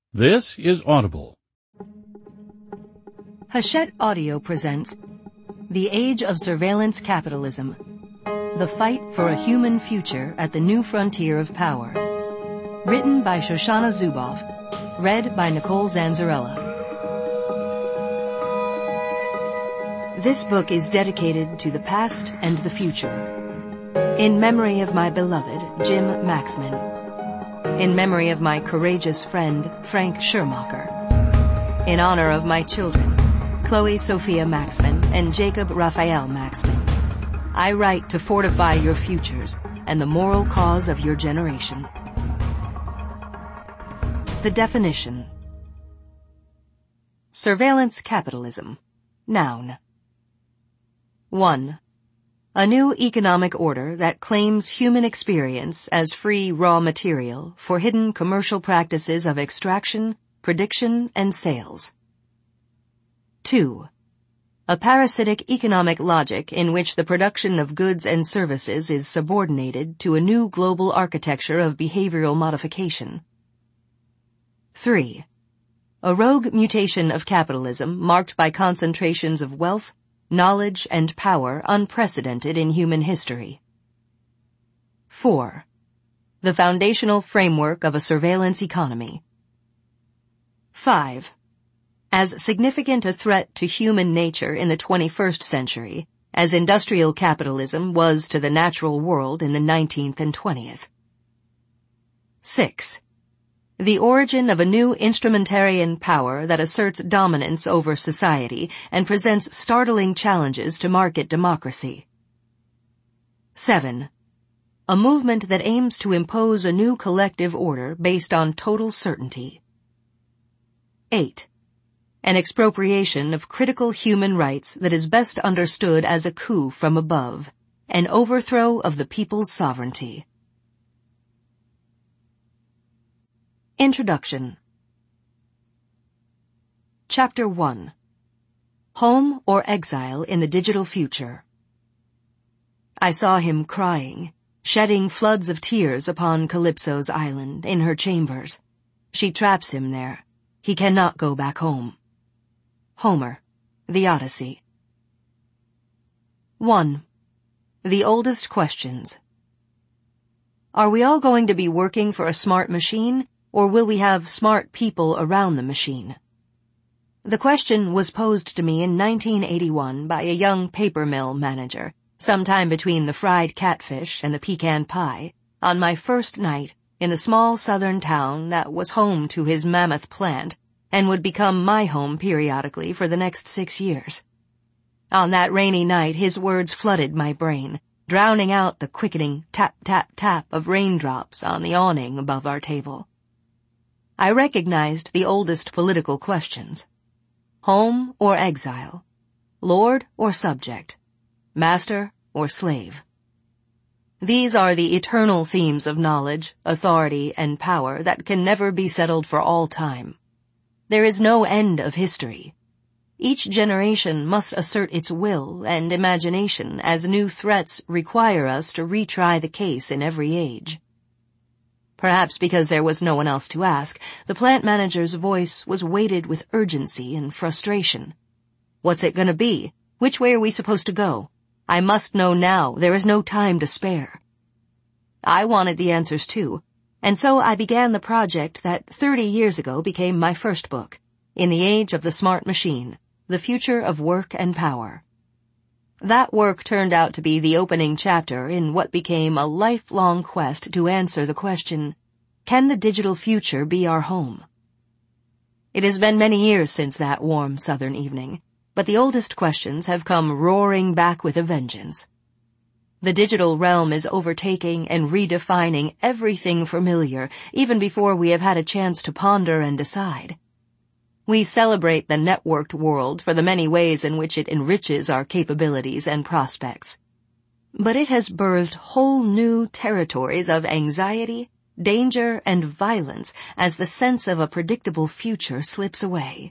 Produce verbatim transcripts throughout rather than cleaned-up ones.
This is Audible. Hachette Audio presents The Age of Surveillance Capitalism, The Fight for a Human Future at the New Frontier of Power. Written by Shoshana Zuboff. Read by Nicole Zanzarella. This book is dedicated to the past and the future. In memory of my beloved Jim Maxman. In memory of my courageous friend Frank Schirmacher. In honor of my children, Chloe Sophia Maxman and Jacob Raphael Maxman. I write to fortify your futures and the moral cause of your generation. The definition. Surveillance capitalism. Noun. one. A new economic order that claims human experience as free raw material for hidden commercial practices of extraction, prediction, and sales. two. A parasitic economic logic in which the production of goods and services is subordinated to a new global architecture of behavioral modification. three. A rogue mutation of capitalism marked by concentrations of wealth, knowledge, and power unprecedented in human history. four. The foundational framework of a surveillance economy. five. As significant a threat to human nature in the twenty-first century as industrial capitalism was to the natural world in the nineteenth and twentieth. six. The origin of a new instrumentarian power that asserts dominance over society and presents startling challenges to market democracy. seven. A movement that aims to impose a new collective order based on total certainty. eight. An expropriation of critical human rights that is best understood as a coup from above, an overthrow of the people's sovereignty. Introduction. Chapter one. Home or Exile in the Digital Future. I saw him crying, shedding floods of tears upon Calypso's island in her chambers. She traps him there. He cannot go back home. Homer, The Odyssey. one. The Oldest Questions. Are we all going to be working for a smart machine? Or will we have smart people around the machine? The question was posed to me in nineteen eighty-one by a young paper mill manager, sometime between the fried catfish and the pecan pie, on my first night in the small southern town that was home to his mammoth plant and would become my home periodically for the next six years. On that rainy night his words flooded my brain, drowning out the quickening tap-tap-tap of raindrops on the awning above our table. I recognized the oldest political questions. Home or exile? Lord or subject? Master or slave? These are the eternal themes of knowledge, authority, and power that can never be settled for all time. There is no end of history. Each generation must assert its will and imagination as new threats require us to retry the case in every age. Perhaps because there was no one else to ask, the plant manager's voice was weighted with urgency and frustration. What's it gonna be? Which way are we supposed to go? I must know now. There is no time to spare. I wanted the answers too, and so I began the project that thirty years ago became my first book, In the Age of the Smart Machine, The Future of Work and Power. That work turned out to be the opening chapter in what became a lifelong quest to answer the question, can the digital future be our home? It has been many years since that warm southern evening, but the oldest questions have come roaring back with a vengeance. The digital realm is overtaking and redefining everything familiar, even before we have had a chance to ponder and decide. We celebrate the networked world for the many ways in which it enriches our capabilities and prospects. But it has birthed whole new territories of anxiety, danger, and violence as the sense of a predictable future slips away.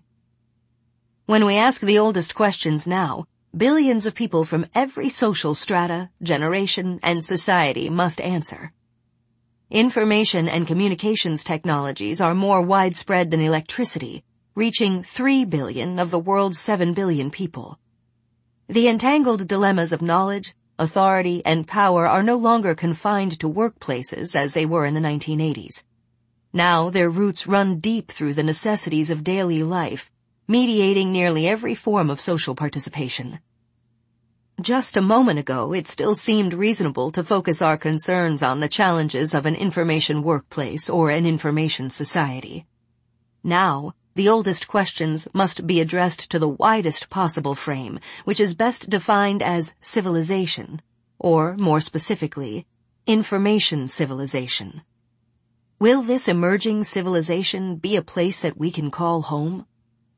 When we ask the oldest questions now, billions of people from every social strata, generation, and society must answer. Information and communications technologies are more widespread than electricity, reaching three billion of the world's seven billion people. The entangled dilemmas of knowledge, authority, and power are no longer confined to workplaces as they were in the nineteen eighties. Now their roots run deep through the necessities of daily life, mediating nearly every form of social participation. Just a moment ago, it still seemed reasonable to focus our concerns on the challenges of an information workplace or an information society. Now, the oldest questions must be addressed to the widest possible frame, which is best defined as civilization, or, more specifically, information civilization. Will this emerging civilization be a place that we can call home?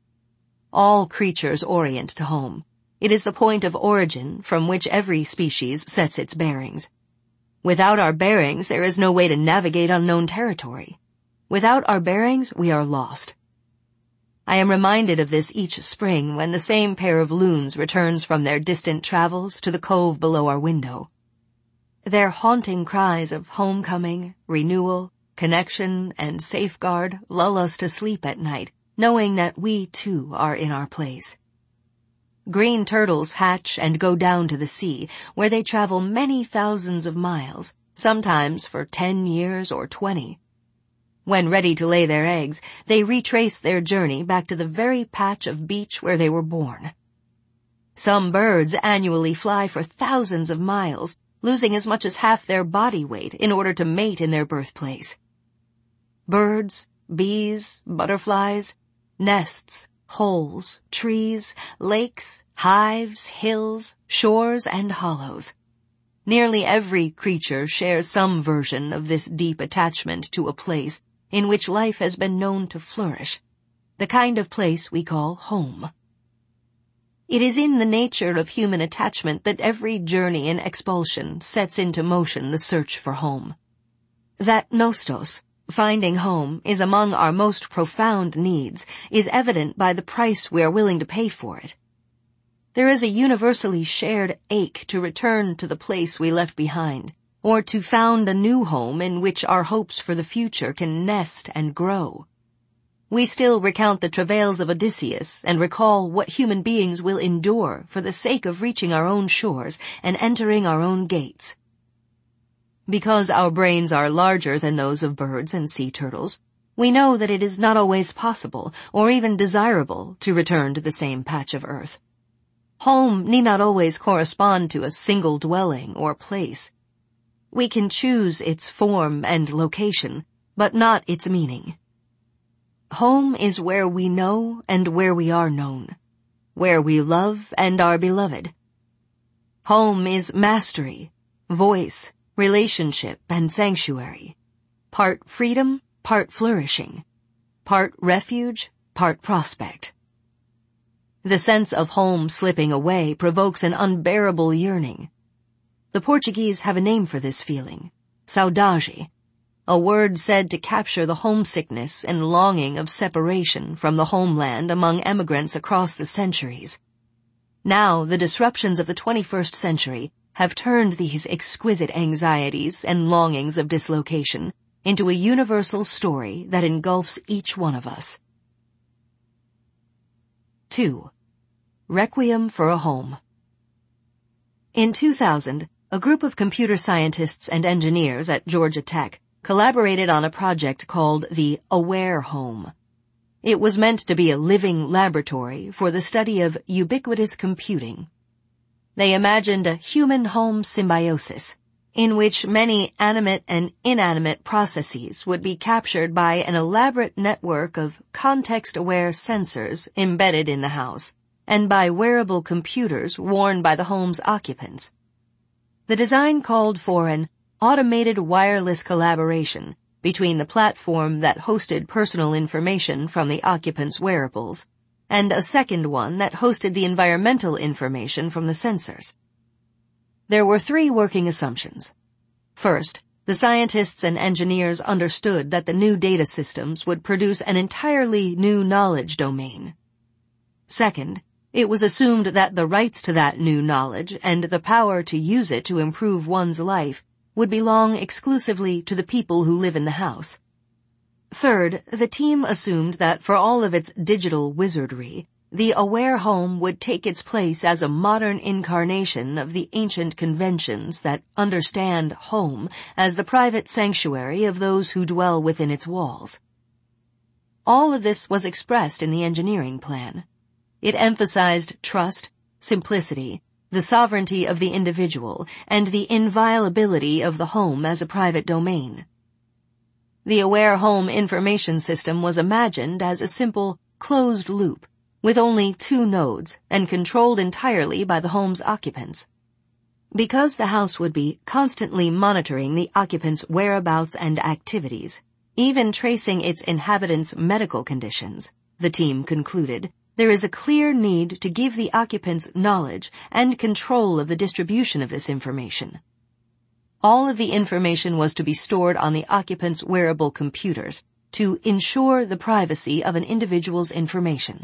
All creatures orient to home. It is the point of origin from which every species sets its bearings. Without our bearings, there is no way to navigate unknown territory. Without our bearings, we are lost. I am reminded of this each spring when the same pair of loons returns from their distant travels to the cove below our window. Their haunting cries of homecoming, renewal, connection, and safeguard lull us to sleep at night, knowing that we, too, are in our place. Green turtles hatch and go down to the sea, where they travel many thousands of miles, sometimes for ten years or twenty. When ready to lay their eggs, they retrace their journey back to the very patch of beach where they were born. Some birds annually fly for thousands of miles, losing as much as half their body weight in order to mate in their birthplace. Birds, bees, butterflies, nests, holes, trees, lakes, hives, hills, shores, and hollows. Nearly every creature shares some version of this deep attachment to a place in which life has been known to flourish, the kind of place we call home. It is in the nature of human attachment that every journey in expulsion sets into motion the search for home. That nostos, finding home, is among our most profound needs is evident by the price we are willing to pay for it. There is a universally shared ache to return to the place we left behind, or to found a new home in which our hopes for the future can nest and grow. We still recount the travails of Odysseus and recall what human beings will endure for the sake of reaching our own shores and entering our own gates. Because our brains are larger than those of birds and sea turtles, we know that it is not always possible or even desirable to return to the same patch of earth. Home need not always correspond to a single dwelling or place. We can choose its form and location, but not its meaning. Home is where we know and where we are known, where we love and are beloved. Home is mastery, voice, relationship, and sanctuary. Part freedom, part flourishing. Part refuge, part prospect. The sense of home slipping away provokes an unbearable yearning. The Portuguese have a name for this feeling, saudade, a word said to capture the homesickness and longing of separation from the homeland among emigrants across the centuries. Now, the disruptions of the twenty-first century have turned these exquisite anxieties and longings of dislocation into a universal story that engulfs each one of us. Two. Requiem for a Home. In two thousand, a group of computer scientists and engineers at Georgia Tech collaborated on a project called the Aware Home. It was meant to be a living laboratory for the study of ubiquitous computing. They imagined a human-home symbiosis, in which many animate and inanimate processes would be captured by an elaborate network of context-aware sensors embedded in the house, and by wearable computers worn by the home's occupants. The design called for an automated wireless collaboration between the platform that hosted personal information from the occupants' wearables and a second one that hosted the environmental information from the sensors. There were three working assumptions. First, the scientists and engineers understood that the new data systems would produce an entirely new knowledge domain. Second, it was assumed that the rights to that new knowledge and the power to use it to improve one's life would belong exclusively to the people who live in the house. Third, the team assumed that for all of its digital wizardry, the aware home would take its place as a modern incarnation of the ancient conventions that understand home as the private sanctuary of those who dwell within its walls. All of this was expressed in the engineering plan. It emphasized trust, simplicity, the sovereignty of the individual, and the inviolability of the home as a private domain. The Aware Home Information System was imagined as a simple, closed loop, with only two nodes and controlled entirely by the home's occupants. Because the house would be constantly monitoring the occupants' whereabouts and activities, even tracing its inhabitants' medical conditions, the team concluded, there is a clear need to give the occupants knowledge and control of the distribution of this information. All of the information was to be stored on the occupants' wearable computers to ensure the privacy of an individual's information.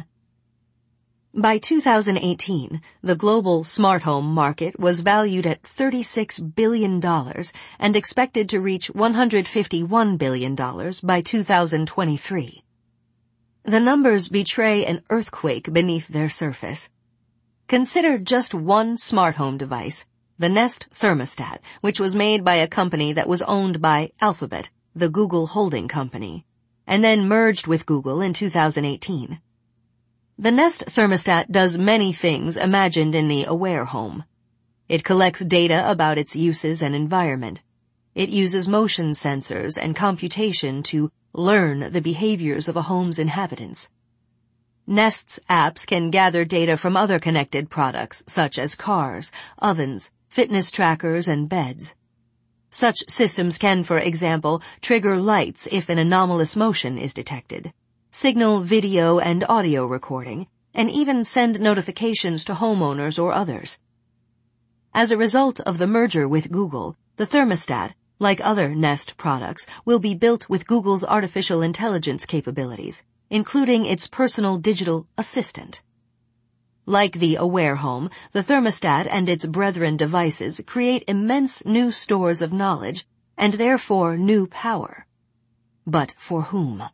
By two thousand eighteen, the global smart home market was valued at thirty-six billion dollars and expected to reach one hundred fifty-one billion dollars by two thousand twenty-three. The numbers betray an earthquake beneath their surface. Consider just one smart home device, the Nest thermostat, which was made by a company that was owned by Alphabet, the Google holding company, and then merged with Google in two thousand eighteen. The Nest thermostat does many things imagined in the Aware Home. It collects data about its uses and environment. It uses motion sensors and computation to learn the behaviors of a home's inhabitants. Nest's apps can gather data from other connected products such as cars, ovens, fitness trackers, and beds. Such systems can, for example, trigger lights if an anomalous motion is detected, signal video and audio recording, and even send notifications to homeowners or others. As a result of the merger with Google, the thermostat, like other Nest products, will be built with Google's artificial intelligence capabilities, including its personal digital assistant. Like the Aware Home, the thermostat and its brethren devices create immense new stores of knowledge and therefore new power. But for whom?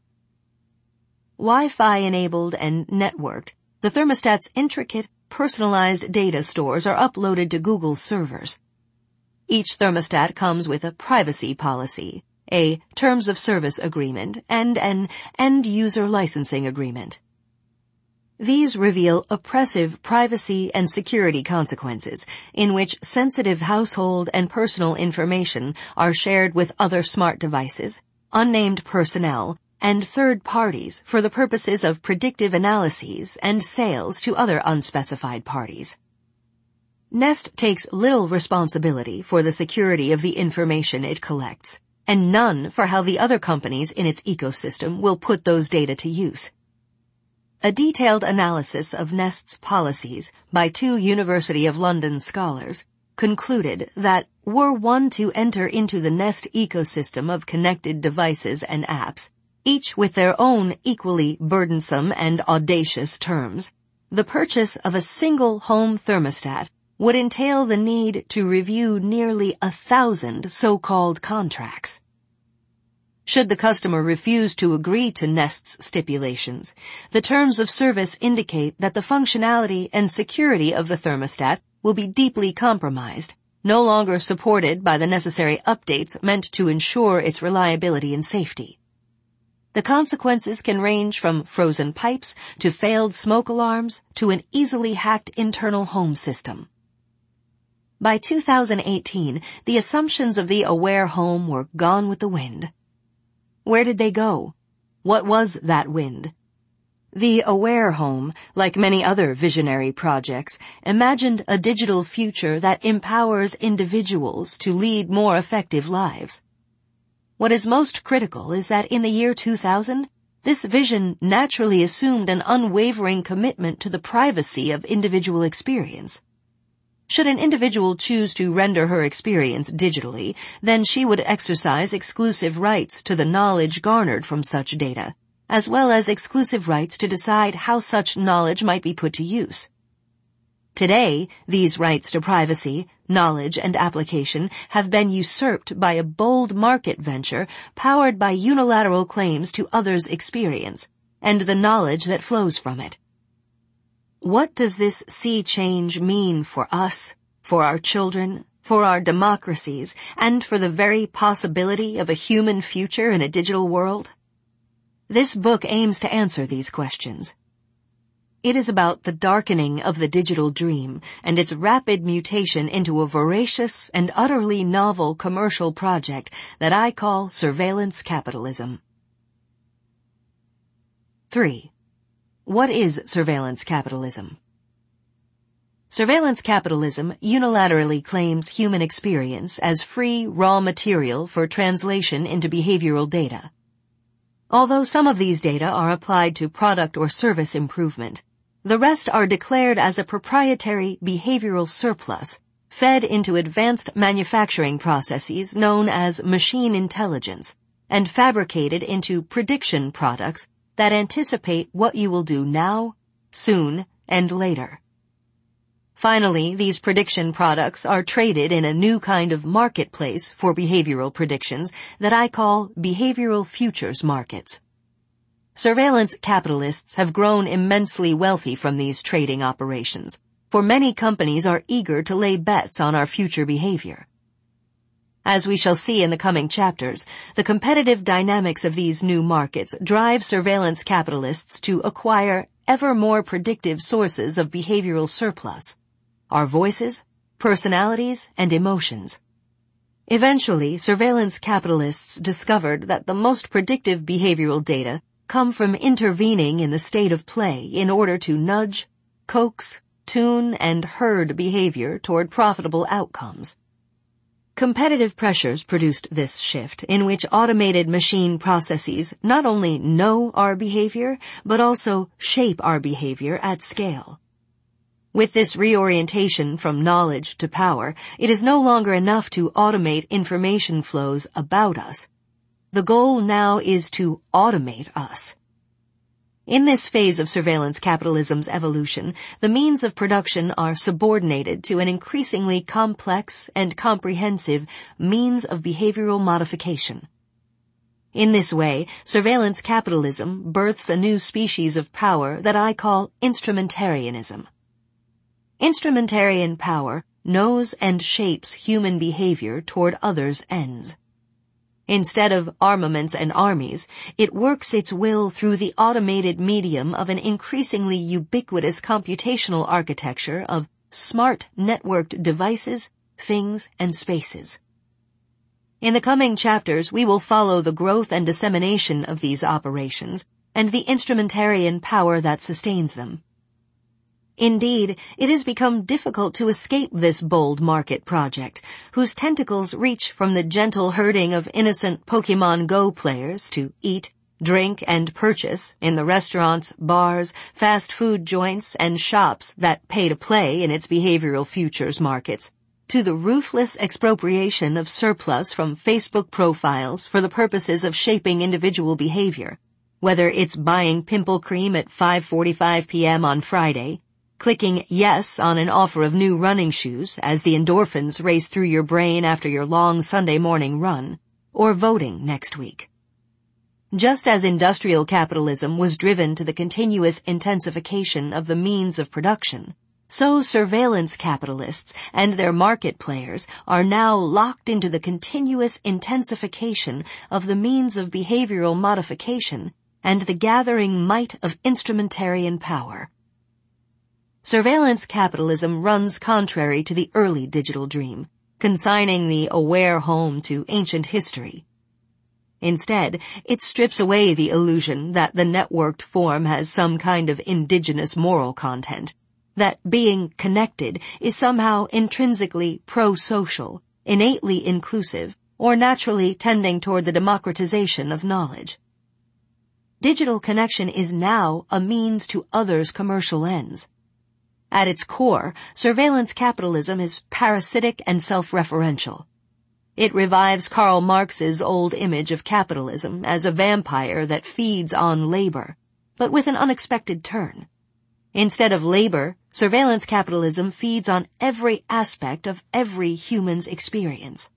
Wi-Fi enabled and networked, the thermostat's intricate, personalized data stores are uploaded to Google's servers. Each thermostat comes with a privacy policy, a terms of service agreement, and an end-user licensing agreement. These reveal oppressive privacy and security consequences in which sensitive household and personal information are shared with other smart devices, unnamed personnel, and third parties for the purposes of predictive analyses and sales to other unspecified parties. Nest takes little responsibility for the security of the information it collects, and none for how the other companies in its ecosystem will put those data to use. A detailed analysis of Nest's policies by two University of London scholars concluded that were one to enter into the Nest ecosystem of connected devices and apps, each with their own equally burdensome and audacious terms, the purchase of a single home thermostat would entail the need to review nearly a thousand so-called contracts. Should the customer refuse to agree to Nest's stipulations, the terms of service indicate that the functionality and security of the thermostat will be deeply compromised, no longer supported by the necessary updates meant to ensure its reliability and safety. The consequences can range from frozen pipes to failed smoke alarms to an easily hacked internal home system. By two thousand eighteen, the assumptions of the Aware Home were gone with the wind. Where did they go? What was that wind? The Aware Home, like many other visionary projects, imagined a digital future that empowers individuals to lead more effective lives. What is most critical is that in the year two thousand, this vision naturally assumed an unwavering commitment to the privacy of individual experience. Should an individual choose to render her experience digitally, then she would exercise exclusive rights to the knowledge garnered from such data, as well as exclusive rights to decide how such knowledge might be put to use. Today, these rights to privacy, knowledge, and application have been usurped by a bold market venture powered by unilateral claims to others' experience and the knowledge that flows from it. What does this sea change mean for us, for our children, for our democracies, and for the very possibility of a human future in a digital world? This book aims to answer these questions. It is about the darkening of the digital dream and its rapid mutation into a voracious and utterly novel commercial project that I call surveillance capitalism. Three. What is surveillance capitalism? Surveillance capitalism unilaterally claims human experience as free raw material for translation into behavioral data. Although some of these data are applied to product or service improvement, the rest are declared as a proprietary behavioral surplus fed into advanced manufacturing processes known as machine intelligence and fabricated into prediction products that anticipate what you will do now, soon, and later. Finally, these prediction products are traded in a new kind of marketplace for behavioral predictions that I call behavioral futures markets. Surveillance capitalists have grown immensely wealthy from these trading operations, for many companies are eager to lay bets on our future behavior. As we shall see in the coming chapters, the competitive dynamics of these new markets drive surveillance capitalists to acquire ever more predictive sources of behavioral surplus, our voices, personalities, and emotions. Eventually, surveillance capitalists discovered that the most predictive behavioral data come from intervening in the state of play in order to nudge, coax, tune, and herd behavior toward profitable outcomes. Competitive pressures produced this shift in which automated machine processes not only know our behavior, but also shape our behavior at scale. With this reorientation from knowledge to power, it is no longer enough to automate information flows about us. The goal now is to automate us. In this phase of surveillance capitalism's evolution, the means of production are subordinated to an increasingly complex and comprehensive means of behavioral modification. In this way, surveillance capitalism births a new species of power that I call instrumentarianism. Instrumentarian power knows and shapes human behavior toward others' ends. Instead of armaments and armies, it works its will through the automated medium of an increasingly ubiquitous computational architecture of smart networked devices, things, and spaces. In the coming chapters, we will follow the growth and dissemination of these operations and the instrumentarian power that sustains them. Indeed, it has become difficult to escape this bold market project, whose tentacles reach from the gentle herding of innocent Pokemon Go players to eat, drink, and purchase in the restaurants, bars, fast food joints, and shops that pay to play in its behavioral futures markets, to the ruthless expropriation of surplus from Facebook profiles for the purposes of shaping individual behavior, whether it's buying pimple cream at five forty-five p.m. on Friday, clicking yes on an offer of new running shoes as the endorphins race through your brain after your long Sunday morning run, or voting next week. Just as industrial capitalism was driven to the continuous intensification of the means of production, so surveillance capitalists and their market players are now locked into the continuous intensification of the means of behavioral modification and the gathering might of instrumentarian power. Surveillance capitalism runs contrary to the early digital dream, consigning the aware home to ancient history. Instead, it strips away the illusion that the networked form has some kind of indigenous moral content, that being connected is somehow intrinsically pro-social, innately inclusive, or naturally tending toward the democratization of knowledge. Digital connection is now a means to others' commercial ends. At its core, surveillance capitalism is parasitic and self-referential. It revives Karl Marx's old image of capitalism as a vampire that feeds on labor, but with an unexpected turn. Instead of labor, Surveillance capitalism feeds on every aspect of every human's experience.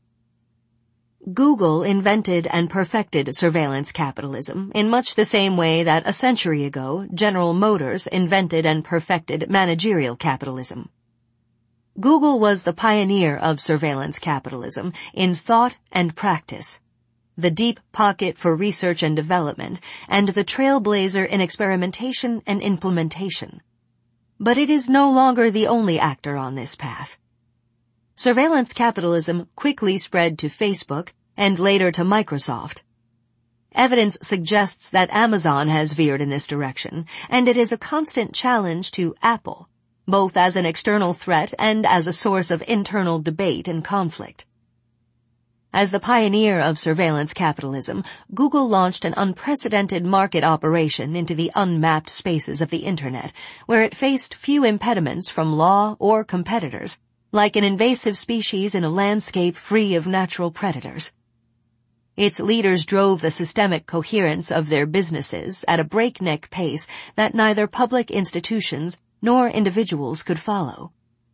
Google invented and perfected surveillance capitalism in much the same way that a century ago General Motors invented and perfected managerial capitalism. Google was the pioneer of surveillance capitalism in thought and practice, the deep pocket for research and development, and the trailblazer in experimentation and implementation. But it is no longer the only actor on this path. Surveillance capitalism quickly spread to Facebook and later to Microsoft. Evidence suggests that Amazon has veered in this direction, and it is a constant challenge to Apple, both as an external threat and as a source of internal debate and conflict. As the pioneer of surveillance capitalism, Google launched an unprecedented market operation into the unmapped spaces of the Internet, where it faced few impediments from law or competitors, like an invasive species in a landscape free of natural predators. Its leaders drove the systemic coherence of their businesses at a breakneck pace that neither public institutions nor individuals could follow.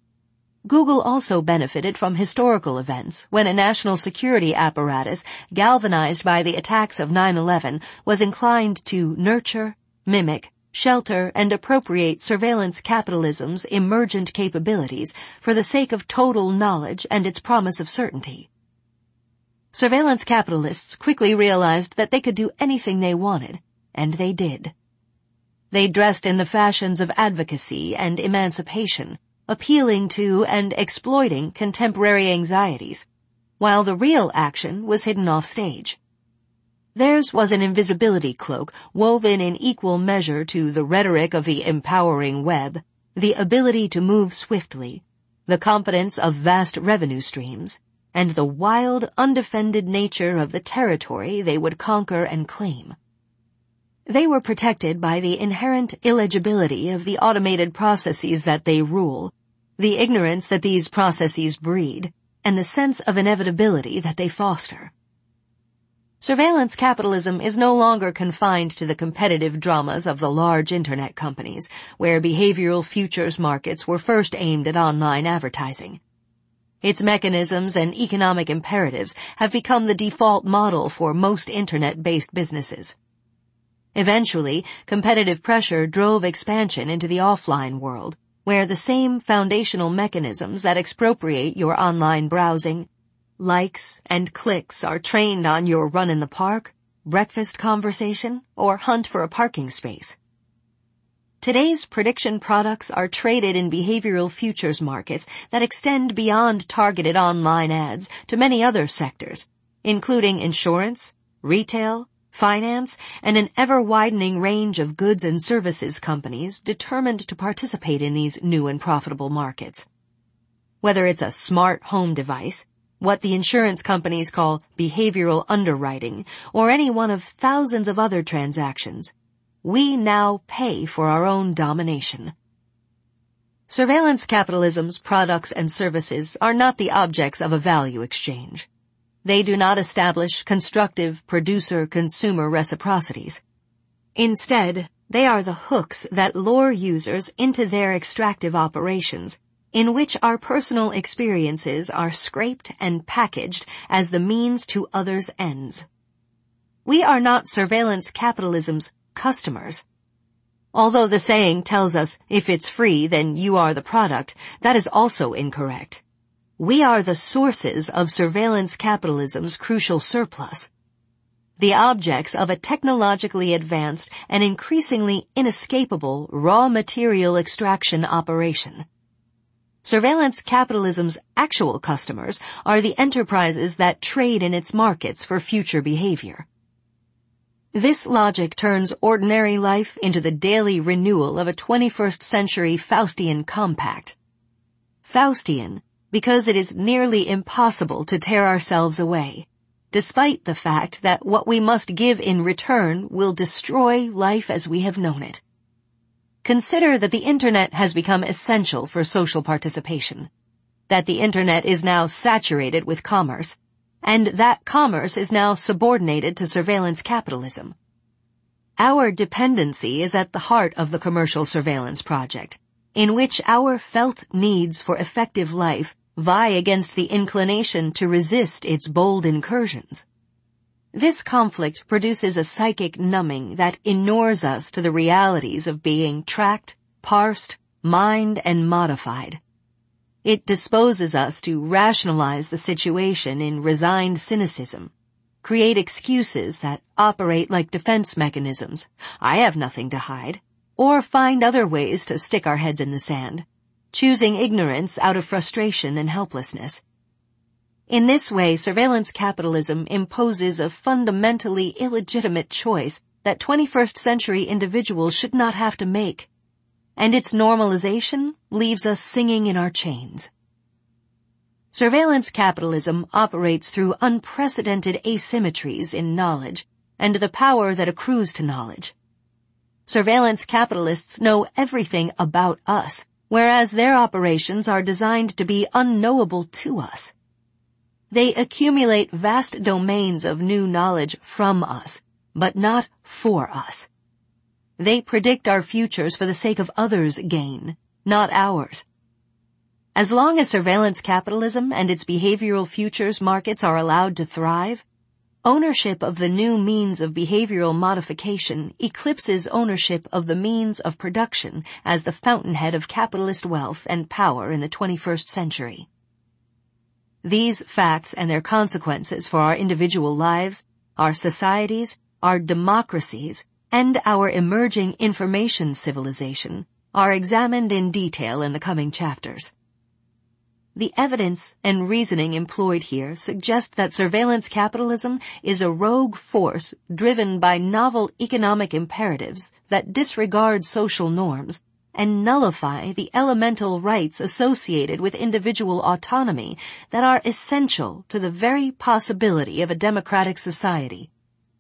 Google also benefited from historical events when a national security apparatus galvanized by the attacks of nine eleven was inclined to nurture, mimic, shelter, and appropriate surveillance capitalism's emergent capabilities for the sake of total knowledge and its promise of certainty. Surveillance capitalists quickly realized that they could do anything they wanted, and they did. They dressed in the fashions of advocacy and emancipation, appealing to and exploiting contemporary anxieties, while the real action was hidden off stage. Theirs was an invisibility cloak woven in equal measure to the rhetoric of the empowering web, the ability to move swiftly, the competence of vast revenue streams, and the wild, undefended nature of the territory they would conquer and claim. They were protected by the inherent illegibility of the automated processes that they rule, the ignorance that these processes breed, and the sense of inevitability that they foster. Surveillance capitalism is no longer confined to the competitive dramas of the large Internet companies, where behavioral futures markets were first aimed at online advertising. Its mechanisms and economic imperatives have become the default model for most Internet-based businesses. Eventually, competitive pressure drove expansion into the offline world, where the same foundational mechanisms that expropriate your online browsing, likes, and clicks are trained on your run in the park, breakfast conversation, or hunt for a parking space. Today's prediction products are traded in behavioral futures markets that extend beyond targeted online ads to many other sectors, including insurance, retail, finance, and an ever-widening range of goods and services companies determined to participate in these new and profitable markets. Whether it's a smart home device, what the insurance companies call behavioral underwriting, or any one of thousands of other transactions, we now pay for our own domination. Surveillance capitalism's products and services are not the objects of a value exchange. They do not establish constructive producer-consumer reciprocities. Instead, they are the hooks that lure users into their extractive operations, in which our personal experiences are scraped and packaged as the means to others' ends. We are not surveillance capitalism's customers. Although the saying tells us, if it's free, then you are the product, that is also incorrect. We are the sources of surveillance capitalism's crucial surplus, the objects of a technologically advanced and increasingly inescapable raw material extraction operation. Surveillance capitalism's actual customers are the enterprises that trade in its markets for future behavior. This logic turns ordinary life into the daily renewal of a twenty-first century Faustian compact. Faustian, because it is nearly impossible to tear ourselves away, despite the fact that what we must give in return will destroy life as we have known it. Consider that the Internet has become essential for social participation, that the Internet is now saturated with commerce, and that commerce is now subordinated to surveillance capitalism. Our dependency is at the heart of the commercial surveillance project, in which our felt needs for effective life vie against the inclination to resist its bold incursions. This conflict produces a psychic numbing that inures us to the realities of being tracked, parsed, mined, and modified. It disposes us to rationalize the situation in resigned cynicism, create excuses that operate like defense mechanisms, I have nothing to hide, or find other ways to stick our heads in the sand, choosing ignorance out of frustration and helplessness. In this way, surveillance capitalism imposes a fundamentally illegitimate choice that twenty-first century individuals should not have to make, and its normalization leaves us singing in our chains. Surveillance capitalism operates through unprecedented asymmetries in knowledge and the power that accrues to knowledge. Surveillance capitalists know everything about us, whereas their operations are designed to be unknowable to us. They accumulate vast domains of new knowledge from us, but not for us. They predict our futures for the sake of others' gain, not ours. As long as surveillance capitalism and its behavioral futures markets are allowed to thrive, ownership of the new means of behavioral modification eclipses ownership of the means of production as the fountainhead of capitalist wealth and power in the twenty-first century. These facts and their consequences for our individual lives, our societies, our democracies, and our emerging information civilization are examined in detail in the coming chapters. The evidence and reasoning employed here suggest that surveillance capitalism is a rogue force driven by novel economic imperatives that disregard social norms and nullify the elemental rights associated with individual autonomy that are essential to the very possibility of a democratic society.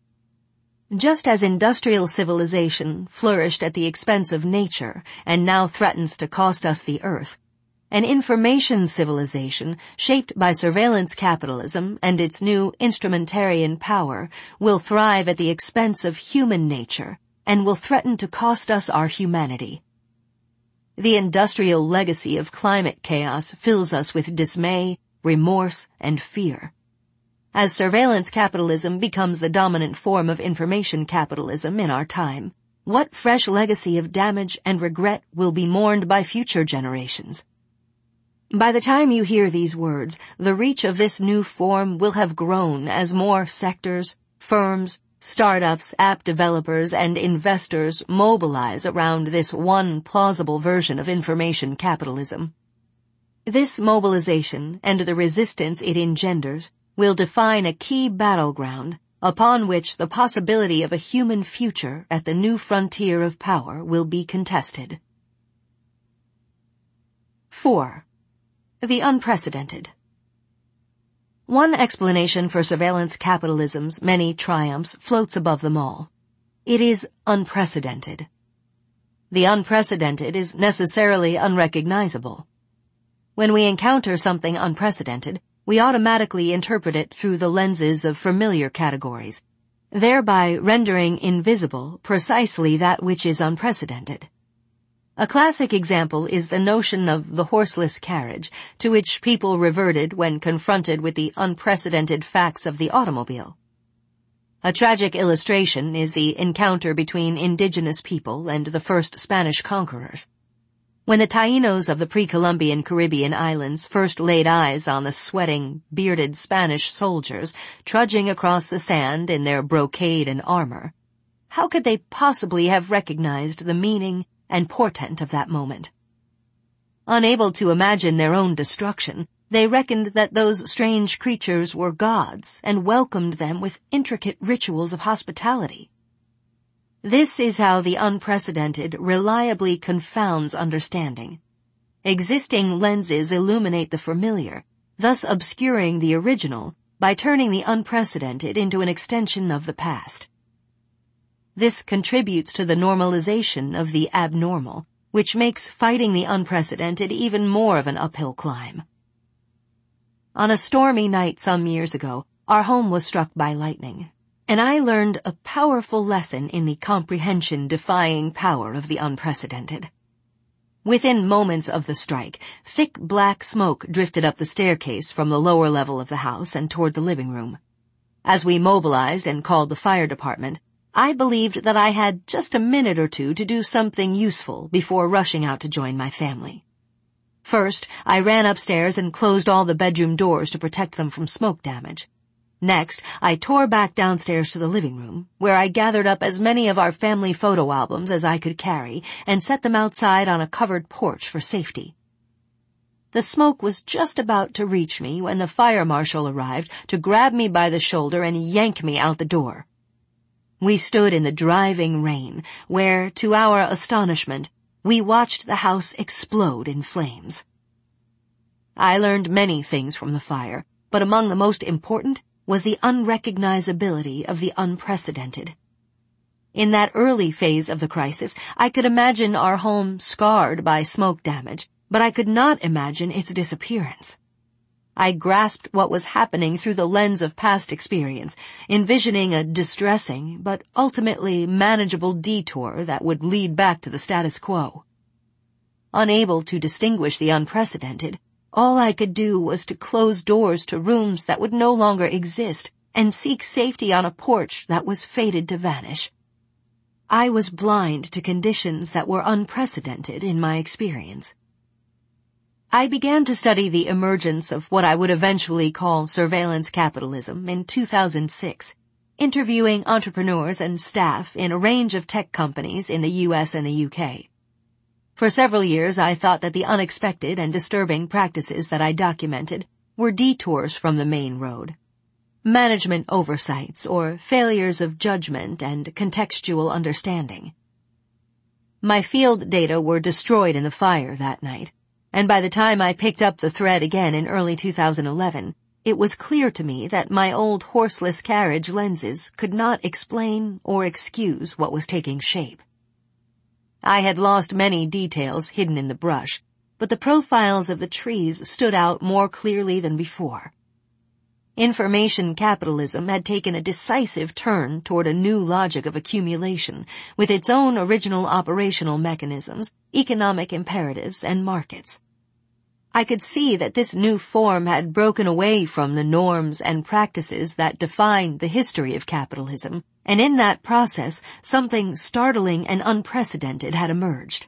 Just as industrial civilization flourished at the expense of nature and now threatens to cost us the earth, an information civilization shaped by surveillance capitalism and its new instrumentarian power will thrive at the expense of human nature and will threaten to cost us our humanity. The industrial legacy of climate chaos fills us with dismay, remorse, and fear. As surveillance capitalism becomes the dominant form of information capitalism in our time, what fresh legacy of damage and regret will be mourned by future generations? By the time you hear these words, the reach of this new form will have grown as more sectors, firms, startups, app developers, and investors mobilize around this one plausible version of information capitalism. This mobilization and the resistance it engenders will define a key battleground upon which the possibility of a human future at the new frontier of power will be contested. Four. The unprecedented. One explanation for surveillance capitalism's many triumphs floats above them all. It is unprecedented. The unprecedented is necessarily unrecognizable. When we encounter something unprecedented, we automatically interpret it through the lenses of familiar categories, thereby rendering invisible precisely that which is unprecedented. A classic example is the notion of the horseless carriage, to which people reverted when confronted with the unprecedented facts of the automobile. A tragic illustration is the encounter between indigenous people and the first Spanish conquerors. When the Tainos of the pre-Columbian Caribbean islands first laid eyes on the sweating, bearded Spanish soldiers trudging across the sand in their brocade and armor, how could they possibly have recognized the meaning and portent of that moment? Unable to imagine their own destruction, they reckoned that those strange creatures were gods and welcomed them with intricate rituals of hospitality. This is how the unprecedented reliably confounds understanding. Existing lenses illuminate the familiar, thus obscuring the original by turning the unprecedented into an extension of the past. This contributes to the normalization of the abnormal, which makes fighting the unprecedented even more of an uphill climb. On a stormy night some years ago, our home was struck by lightning, and I learned a powerful lesson in the comprehension-defying power of the unprecedented. Within moments of the strike, thick black smoke drifted up the staircase from the lower level of the house and toward the living room. As we mobilized and called the fire department, I believed that I had just a minute or two to do something useful before rushing out to join my family. First, I ran upstairs and closed all the bedroom doors to protect them from smoke damage. Next, I tore back downstairs to the living room, where I gathered up as many of our family photo albums as I could carry and set them outside on a covered porch for safety. The smoke was just about to reach me when the fire marshal arrived to grab me by the shoulder and yank me out the door. We stood in the driving rain, where, to our astonishment, we watched the house explode in flames. I learned many things from the fire, but among the most important was the unrecognizability of the unprecedented. In that early phase of the crisis, I could imagine our home scarred by smoke damage, but I could not imagine its disappearance. I grasped what was happening through the lens of past experience, envisioning a distressing but ultimately manageable detour that would lead back to the status quo. Unable to distinguish the unprecedented, all I could do was to close doors to rooms that would no longer exist and seek safety on a porch that was fated to vanish. I was blind to conditions that were unprecedented in my experience. I began to study the emergence of what I would eventually call surveillance capitalism in two thousand six, interviewing entrepreneurs and staff in a range of tech companies in the U S and the U K. For several years, I thought that the unexpected and disturbing practices that I documented were detours from the main road, management oversights or failures of judgment and contextual understanding. My field data were destroyed in the fire that night, and by the time I picked up the thread again in early two thousand eleven, it was clear to me that my old horseless carriage lenses could not explain or excuse what was taking shape. I had lost many details hidden in the brush, but the profiles of the trees stood out more clearly than before. Information capitalism had taken a decisive turn toward a new logic of accumulation, with its own original operational mechanisms, economic imperatives, and markets. I could see that this new form had broken away from the norms and practices that defined the history of capitalism, and in that process, something startling and unprecedented had emerged.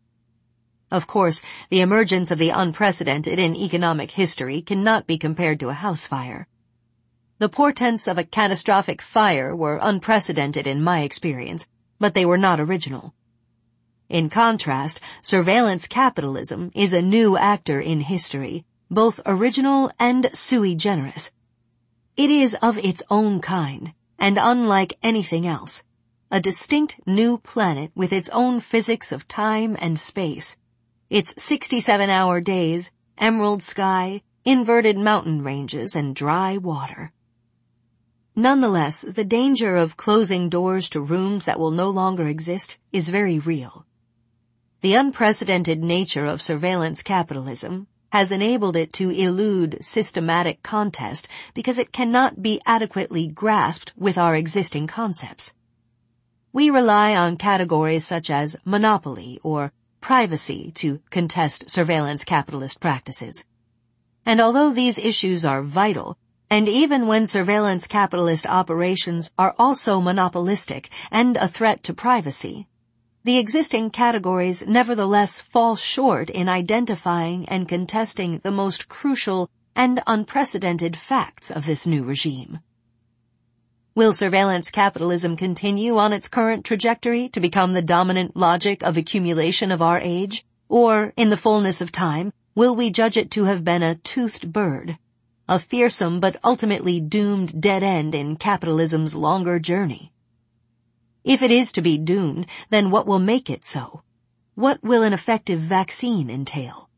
Of course, the emergence of the unprecedented in economic history cannot be compared to a house fire. The portents of a catastrophic fire were unprecedented in my experience, but they were not original. In contrast, surveillance capitalism is a new actor in history, both original and sui generis. It is of its own kind, and unlike anything else, a distinct new planet with its own physics of time and space, its sixty-seven hour days, emerald sky, inverted mountain ranges, and dry water. Nonetheless, the danger of closing doors to rooms that will no longer exist is very real. The unprecedented nature of surveillance capitalism has enabled it to elude systematic contest because it cannot be adequately grasped with our existing concepts. We rely on categories such as monopoly or privacy to contest surveillance capitalist practices. And although these issues are vital, and even when surveillance capitalist operations are also monopolistic and a threat to privacy, the existing categories nevertheless fall short in identifying and contesting the most crucial and unprecedented facts of this new regime. Will surveillance capitalism continue on its current trajectory to become the dominant logic of accumulation of our age? Or, in the fullness of time, will we judge it to have been a toothed bird, a fearsome but ultimately doomed dead end in capitalism's longer journey? If it is to be doomed, then what will make it so? What will an effective vaccine entail?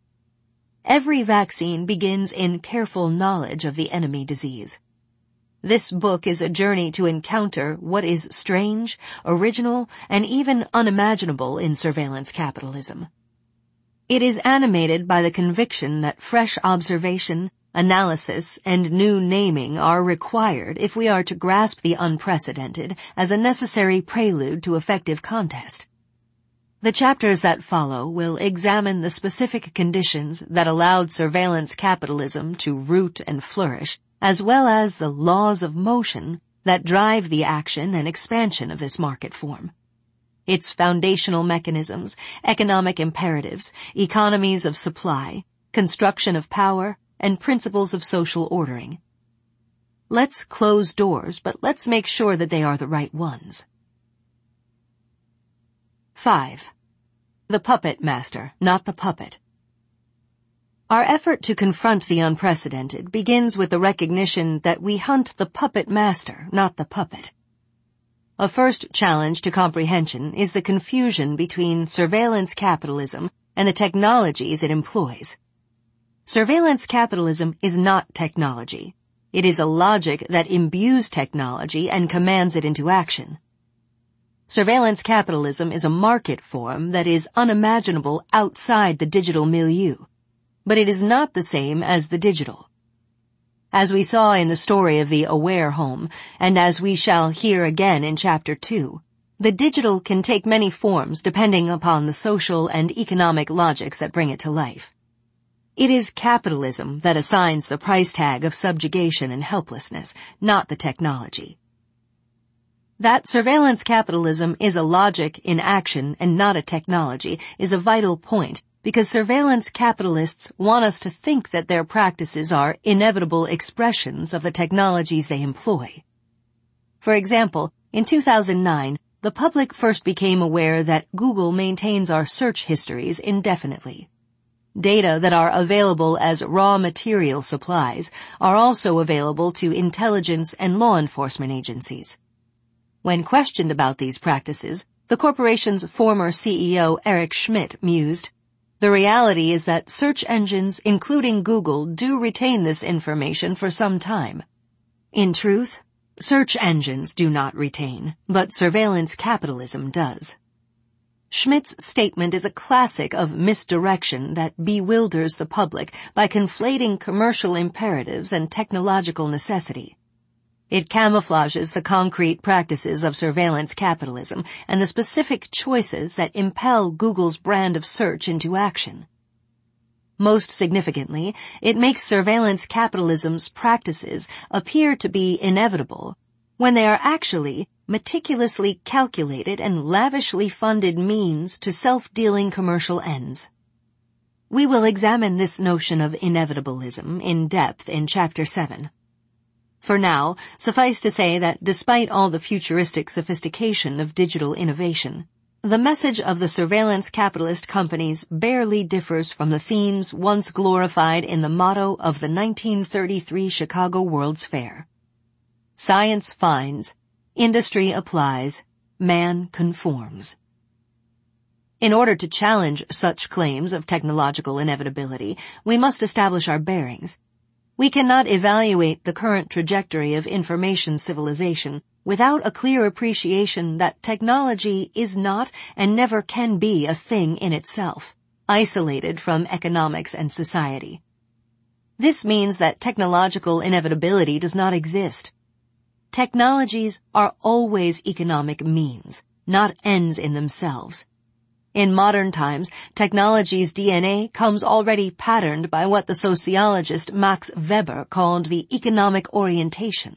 Every vaccine begins in careful knowledge of the enemy disease. This book is a journey to encounter what is strange, original, and even unimaginable in surveillance capitalism. It is animated by the conviction that fresh observation, analysis, and new naming are required if we are to grasp the unprecedented as a necessary prelude to effective contest. The chapters that follow will examine the specific conditions that allowed surveillance capitalism to root and flourish, as well as the laws of motion that drive the action and expansion of this market form. Its foundational mechanisms, economic imperatives, economies of supply, construction of power, and principles of social ordering. Let's close doors, but let's make sure that they are the right ones. Five. The puppet master, not the puppet. Our effort to confront the unprecedented begins with the recognition that we hunt the puppet master, not the puppet. A first challenge to comprehension is the confusion between surveillance capitalism and the technologies it employs. Surveillance capitalism is not technology. It is a logic that imbues technology and commands it into action. Surveillance capitalism is a market form that is unimaginable outside the digital milieu, but it is not the same as the digital. As we saw in the story of the Aware Home, and as we shall hear again in Chapter two, the digital can take many forms depending upon the social and economic logics that bring it to life. It is capitalism that assigns the price tag of subjugation and helplessness, not the technology. That surveillance capitalism is a logic in action and not a technology is a vital point, because surveillance capitalists want us to think that their practices are inevitable expressions of the technologies they employ. For example, in two thousand nine, the public first became aware that Google maintains our search histories indefinitely. Data that are available as raw material supplies are also available to intelligence and law enforcement agencies. When questioned about these practices, the corporation's former C E O Eric Schmidt mused, "The reality is that search engines, including Google, do retain this information for some time. In truth, search engines do not retain, but surveillance capitalism does." Schmidt's statement is a classic of misdirection that bewilders the public by conflating commercial imperatives and technological necessity. It camouflages the concrete practices of surveillance capitalism and the specific choices that impel Google's brand of search into action. Most significantly, it makes surveillance capitalism's practices appear to be inevitable, when they are actually meticulously calculated and lavishly funded means to self-dealing commercial ends. We will examine this notion of inevitabilism in depth in Chapter seven. For now, suffice to say that despite all the futuristic sophistication of digital innovation, the message of the surveillance capitalist companies barely differs from the themes once glorified in the motto of the nineteen thirty-three Chicago World's Fair. Science finds, industry applies, man conforms. In order to challenge such claims of technological inevitability, we must establish our bearings. We cannot evaluate the current trajectory of information civilization without a clear appreciation that technology is not and never can be a thing in itself, isolated from economics and society. This means that technological inevitability does not exist. Technologies are always economic means, not ends in themselves. In modern times, technology's D N A comes already patterned by what the sociologist Max Weber called the economic orientation.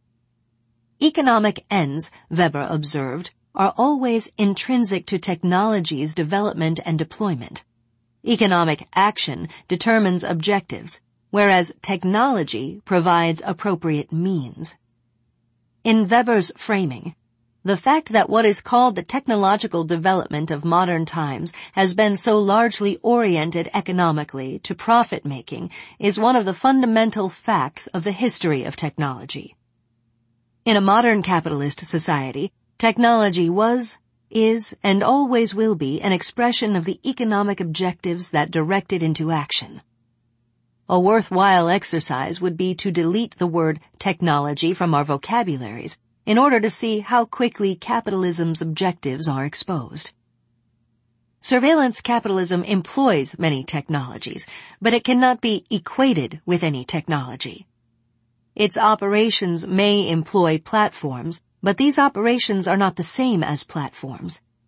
Economic ends, Weber observed, are always intrinsic to technology's development and deployment. Economic action determines objectives, whereas technology provides appropriate means. In Weber's framing, the fact that what is called the technological development of modern times has been so largely oriented economically to profit-making is one of the fundamental facts of the history of technology. In a modern capitalist society, technology was, is, and always will be an expression of the economic objectives that direct it into action. A worthwhile exercise would be to delete the word technology from our vocabularies in order to see how quickly capitalism's objectives are exposed. Surveillance capitalism employs many technologies, but it cannot be equated with any technology. Its operations may employ platforms, but these operations are not the same as platforms.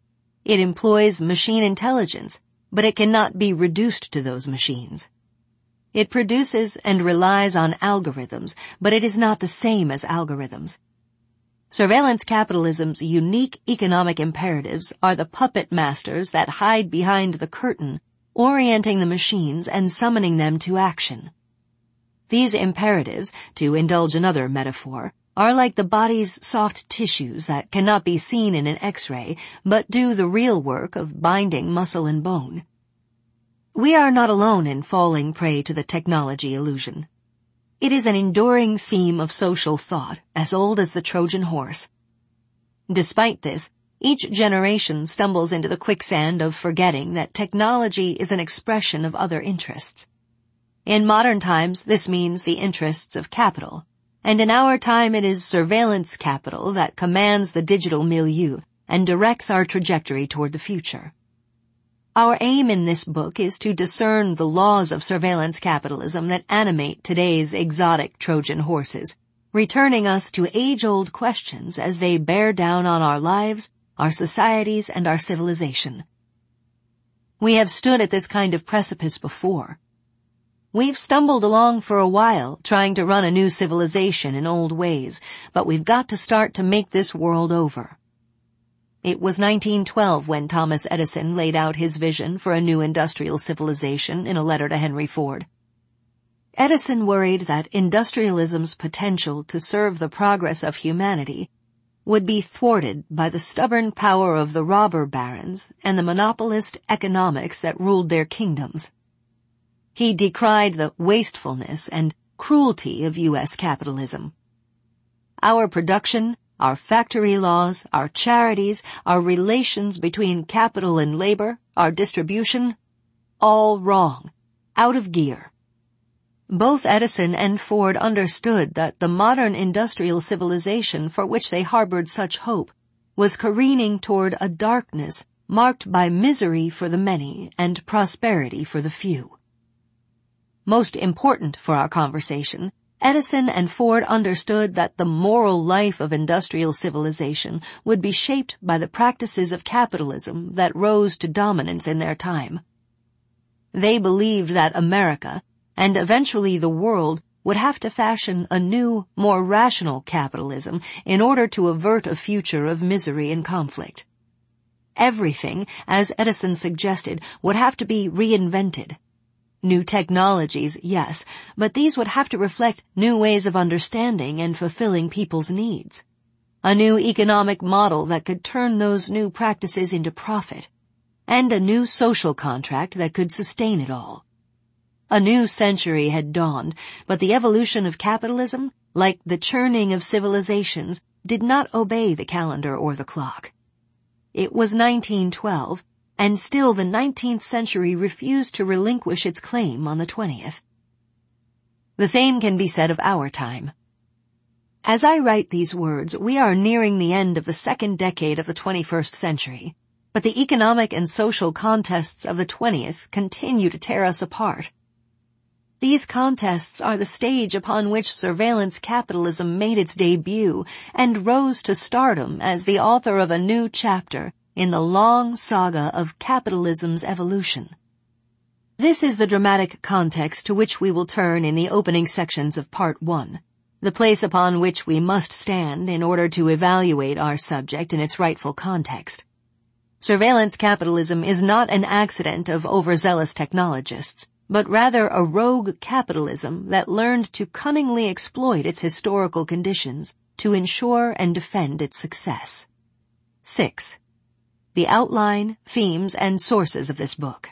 It employs machine intelligence, but it cannot be reduced to those machines. It produces and relies on algorithms, but it is not the same as algorithms. Surveillance capitalism's unique economic imperatives are the puppet masters that hide behind the curtain, orienting the machines and summoning them to action. These imperatives, to indulge another metaphor, are like the body's soft tissues that cannot be seen in an X-ray, but do the real work of binding muscle and bone. We are not alone in falling prey to the technology illusion. It is an enduring theme of social thought, as old as the Trojan horse. Despite this, each generation stumbles into the quicksand of forgetting that technology is an expression of other interests. In modern times, this means the interests of capital, and in our time it is surveillance capital that commands the digital milieu and directs our trajectory toward the future. Our aim in this book is to discern the laws of surveillance capitalism that animate today's exotic Trojan horses, returning us to age-old questions as they bear down on our lives, our societies, and our civilization. We have stood at this kind of precipice before. We've stumbled along for a while trying to run a new civilization in old ways, but we've got to start to make this world over. It was nineteen twelve when Thomas Edison laid out his vision for a new industrial civilization in a letter to Henry Ford. Edison worried that industrialism's potential to serve the progress of humanity would be thwarted by the stubborn power of the robber barons and the monopolist economics that ruled their kingdoms. He decried the wastefulness and cruelty of U S capitalism. Our production, our factory laws, our charities, our relations between capital and labor, our distribution, all wrong, out of gear. Both Edison and Ford understood that the modern industrial civilization for which they harbored such hope was careening toward a darkness marked by misery for the many and prosperity for the few. Most important for our conversation, Edison and Ford understood that the moral life of industrial civilization would be shaped by the practices of capitalism that rose to dominance in their time. They believed that America, and eventually the world, would have to fashion a new, more rational capitalism in order to avert a future of misery and conflict. Everything, as Edison suggested, would have to be reinvented. New technologies, yes, but these would have to reflect new ways of understanding and fulfilling people's needs. A new economic model that could turn those new practices into profit, and a new social contract that could sustain it all. A new century had dawned, but the evolution of capitalism, like the churning of civilizations, did not obey the calendar or the clock. It was nineteen twelve, and still the nineteenth century refused to relinquish its claim on the twentieth. The same can be said of our time. As I write these words, we are nearing the end of the second decade of the twenty-first century, but the economic and social contests of the twentieth continue to tear us apart. These contests are the stage upon which surveillance capitalism made its debut and rose to stardom as the author of a new chapter in the long saga of capitalism's evolution. This is the dramatic context to which we will turn in the opening sections of Part one, the place upon which we must stand in order to evaluate our subject in its rightful context. Surveillance capitalism is not an accident of overzealous technologists, but rather a rogue capitalism that learned to cunningly exploit its historical conditions to ensure and defend its success. Six. The outline, themes, and sources of this book.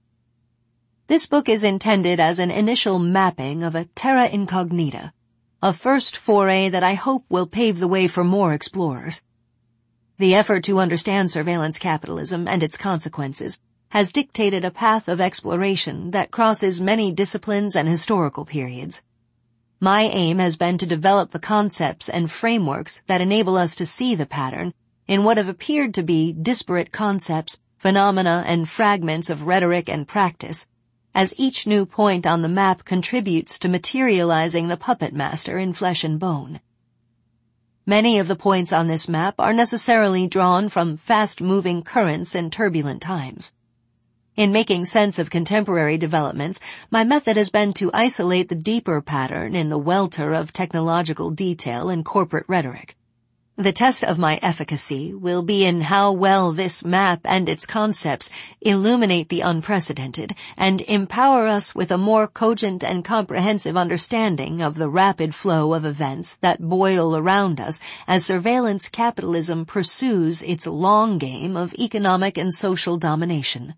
This book is intended as an initial mapping of a terra incognita, a first foray that I hope will pave the way for more explorers. The effort to understand surveillance capitalism and its consequences has dictated a path of exploration that crosses many disciplines and historical periods. My aim has been to develop the concepts and frameworks that enable us to see the pattern in what have appeared to be disparate concepts, phenomena, and fragments of rhetoric and practice, as each new point on the map contributes to materializing the puppet master in flesh and bone. Many of the points on this map are necessarily drawn from fast-moving currents in turbulent times. In making sense of contemporary developments, my method has been to isolate the deeper pattern in the welter of technological detail and corporate rhetoric. The test of my efficacy will be in how well this map and its concepts illuminate the unprecedented and empower us with a more cogent and comprehensive understanding of the rapid flow of events that boil around us as surveillance capitalism pursues its long game of economic and social domination.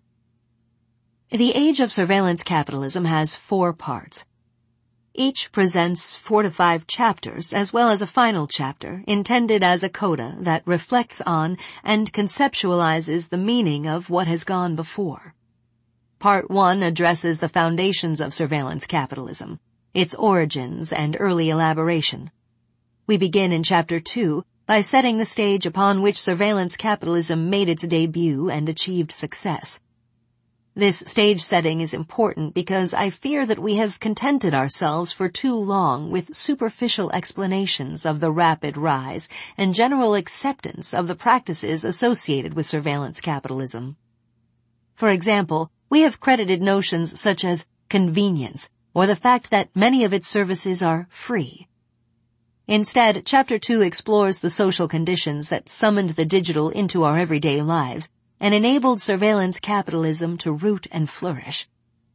The age of surveillance capitalism has four parts. Each presents four to five chapters, as well as a final chapter, intended as a coda that reflects on and conceptualizes the meaning of what has gone before. Part one addresses the foundations of surveillance capitalism, its origins and early elaboration. We begin in chapter two by setting the stage upon which surveillance capitalism made its debut and achieved success. This stage setting is important because I fear that we have contented ourselves for too long with superficial explanations of the rapid rise and general acceptance of the practices associated with surveillance capitalism. For example, we have credited notions such as convenience or the fact that many of its services are free. Instead, Chapter two explores the social conditions that summoned the digital into our everyday lives and enabled surveillance capitalism to root and flourish.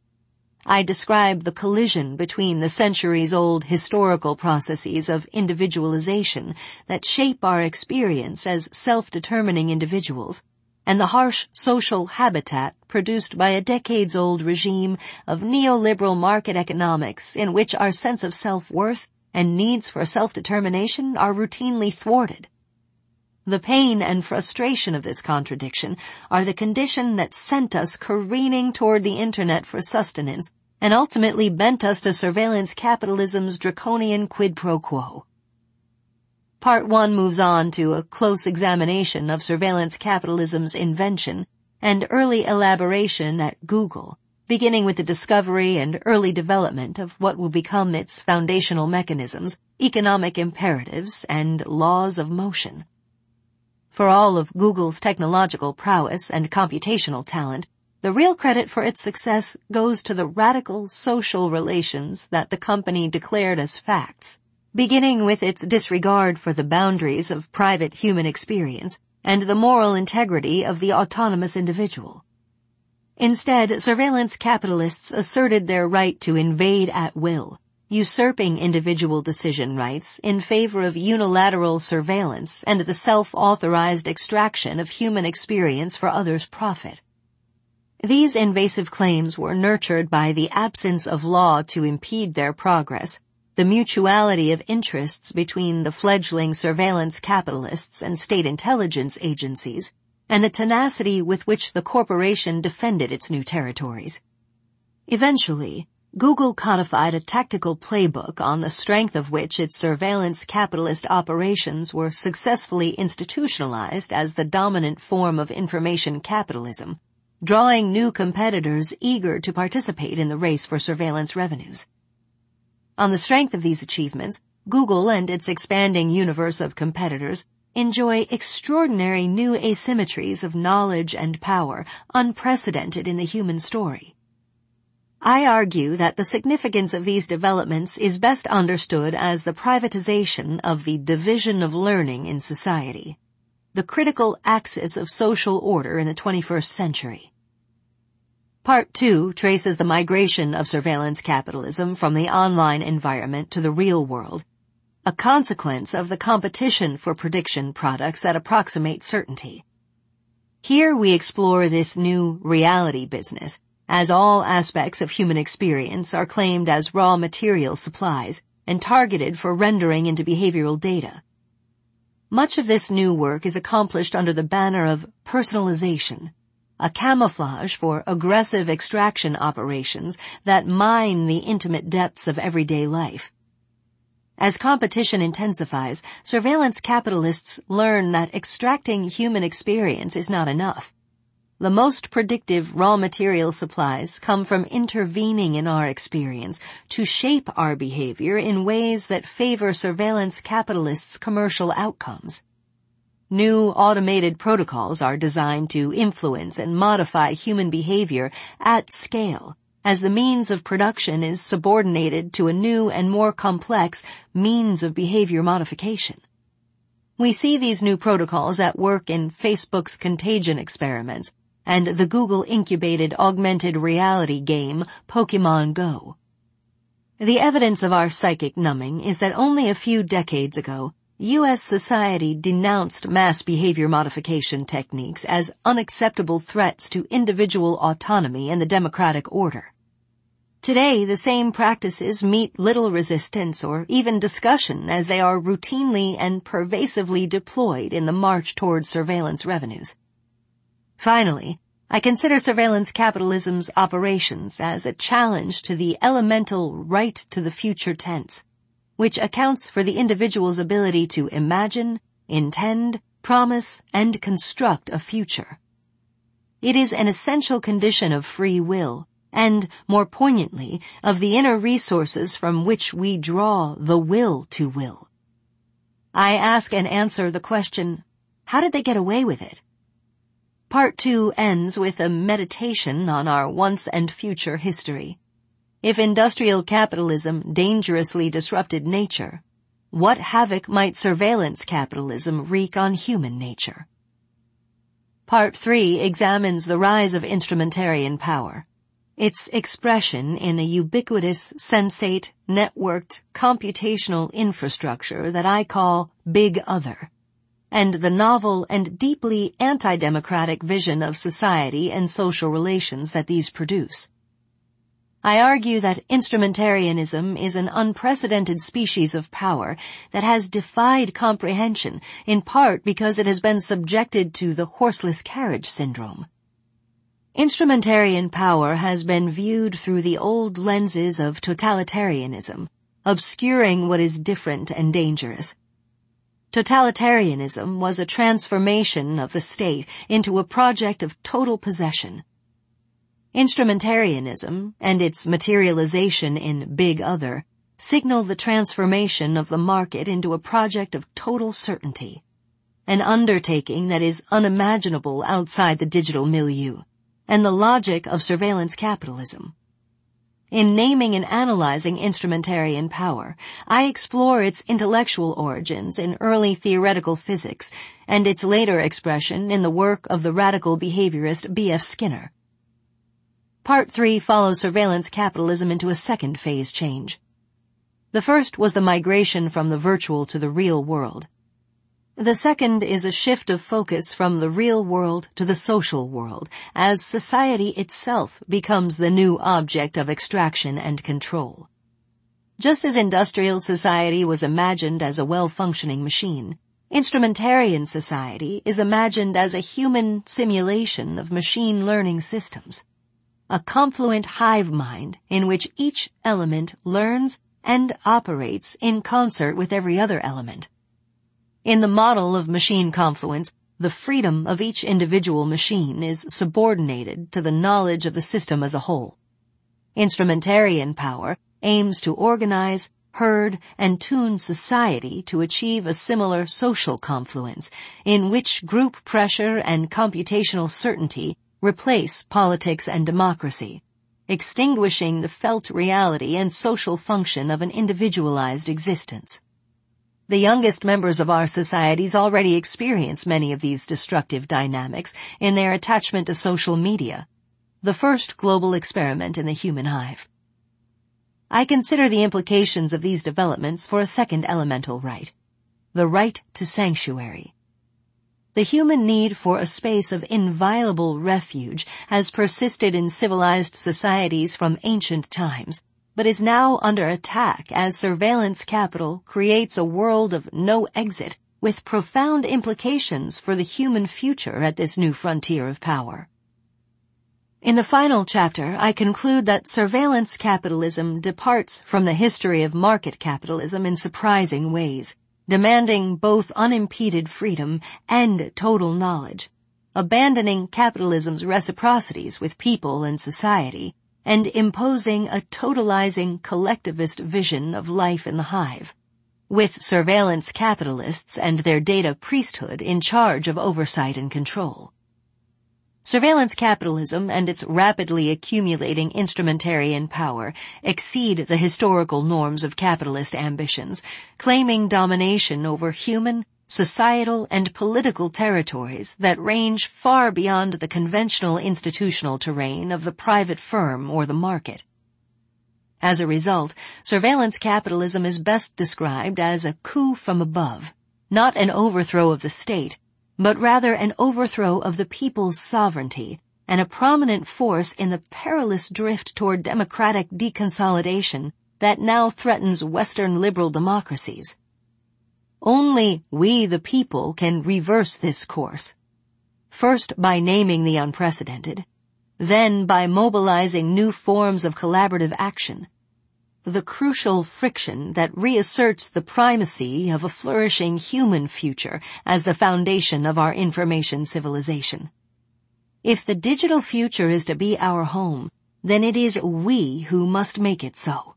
I describe the collision between the centuries-old historical processes of individualization that shape our experience as self-determining individuals and the harsh social habitat produced by a decades-old regime of neoliberal market economics in which our sense of self-worth and needs for self-determination are routinely thwarted. The pain and frustration of this contradiction are the condition that sent us careening toward the Internet for sustenance and ultimately bent us to surveillance capitalism's draconian quid pro quo. Part one moves on to a close examination of surveillance capitalism's invention and early elaboration at Google, beginning with the discovery and early development of what will become its foundational mechanisms, economic imperatives, and laws of motion. For all of Google's technological prowess and computational talent, the real credit for its success goes to the radical social relations that the company declared as facts, beginning with its disregard for the boundaries of private human experience and the moral integrity of the autonomous individual. Instead, surveillance capitalists asserted their right to invade at will, usurping individual decision rights in favor of unilateral surveillance and the self-authorized extraction of human experience for others' profit. These invasive claims were nurtured by the absence of law to impede their progress, the mutuality of interests between the fledgling surveillance capitalists and state intelligence agencies, and the tenacity with which the corporation defended its new territories. Eventually, Google codified a tactical playbook on the strength of which its surveillance capitalist operations were successfully institutionalized as the dominant form of information capitalism, drawing new competitors eager to participate in the race for surveillance revenues. On the strength of these achievements, Google and its expanding universe of competitors enjoy extraordinary new asymmetries of knowledge and power unprecedented in the human story. I argue that the significance of these developments is best understood as the privatization of the division of learning in society, the critical axis of social order in the twenty-first century. Part two traces the migration of surveillance capitalism from the online environment to the real world, a consequence of the competition for prediction products that approximate certainty. Here we explore this new reality business, as all aspects of human experience are claimed as raw material supplies and targeted for rendering into behavioral data. Much of this new work is accomplished under the banner of personalization, a camouflage for aggressive extraction operations that mine the intimate depths of everyday life. As competition intensifies, surveillance capitalists learn that extracting human experience is not enough. The most predictive raw material supplies come from intervening in our experience to shape our behavior in ways that favor surveillance capitalists' commercial outcomes. New automated protocols are designed to influence and modify human behavior at scale, as the means of production is subordinated to a new and more complex means of behavior modification. We see these new protocols at work in Facebook's contagion experiments and the Google-incubated augmented reality game Pokemon Go. The evidence of our psychic numbing is that only a few decades ago, U S society denounced mass behavior modification techniques as unacceptable threats to individual autonomy and the democratic order. Today, the same practices meet little resistance or even discussion as they are routinely and pervasively deployed in the march toward surveillance revenues. Finally, I consider surveillance capitalism's operations as a challenge to the elemental right to the future tense, which accounts for the individual's ability to imagine, intend, promise, and construct a future. It is an essential condition of free will, and, more poignantly, of the inner resources from which we draw the will to will. I ask and answer the question, how did they get away with it? Part two ends with a meditation on our once and future history. If industrial capitalism dangerously disrupted nature, what havoc might surveillance capitalism wreak on human nature? Part three examines the rise of instrumentarian power, its expression in a ubiquitous, sensate, networked, computational infrastructure that I call Big Other, and the novel and deeply anti-democratic vision of society and social relations that these produce. I argue that instrumentarianism is an unprecedented species of power that has defied comprehension, in part because it has been subjected to the horseless carriage syndrome. Instrumentarian power has been viewed through the old lenses of totalitarianism, obscuring what is different and dangerous. Totalitarianism was a transformation of the state into a project of total possession. Instrumentarianism, and its materialization in Big Other, signal the transformation of the market into a project of total certainty, an undertaking that is unimaginable outside the digital milieu, and the logic of surveillance capitalism. In naming and analyzing instrumentarian power, I explore its intellectual origins in early theoretical physics and its later expression in the work of the radical behaviorist B F Skinner. Part three follows surveillance capitalism into a second phase change. The first was the migration from the virtual to the real world. The second is a shift of focus from the real world to the social world, as society itself becomes the new object of extraction and control. Just as industrial society was imagined as a well-functioning machine, instrumentarian society is imagined as a human simulation of machine learning systems, a confluent hive mind in which each element learns and operates in concert with every other element. In the model of machine confluence, the freedom of each individual machine is subordinated to the knowledge of the system as a whole. Instrumentarian power aims to organize, herd, and tune society to achieve a similar social confluence, in which group pressure and computational certainty replace politics and democracy, extinguishing the felt reality and social function of an individualized existence. The youngest members of our societies already experience many of these destructive dynamics in their attachment to social media, the first global experiment in the human hive. I consider the implications of these developments for a second elemental right, the right to sanctuary. The human need for a space of inviolable refuge has persisted in civilized societies from ancient times, but is now under attack as surveillance capital creates a world of no exit with profound implications for the human future at this new frontier of power. In the final chapter, I conclude that surveillance capitalism departs from the history of market capitalism in surprising ways, demanding both unimpeded freedom and total knowledge, abandoning capitalism's reciprocities with people and society, and imposing a totalizing collectivist vision of life in the hive, with surveillance capitalists and their data priesthood in charge of oversight and control. Surveillance capitalism and its rapidly accumulating instrumentarian power exceed the historical norms of capitalist ambitions, claiming domination over human, societal, and political territories that range far beyond the conventional institutional terrain of the private firm or the market. As a result, surveillance capitalism is best described as a coup from above, not an overthrow of the state, but rather an overthrow of the people's sovereignty and a prominent force in the perilous drift toward democratic deconsolidation that now threatens Western liberal democracies. Only we the people can reverse this course, first by naming the unprecedented, then by mobilizing new forms of collaborative action, the crucial friction that reasserts the primacy of a flourishing human future as the foundation of our information civilization. If the digital future is to be our home, then it is we who must make it so.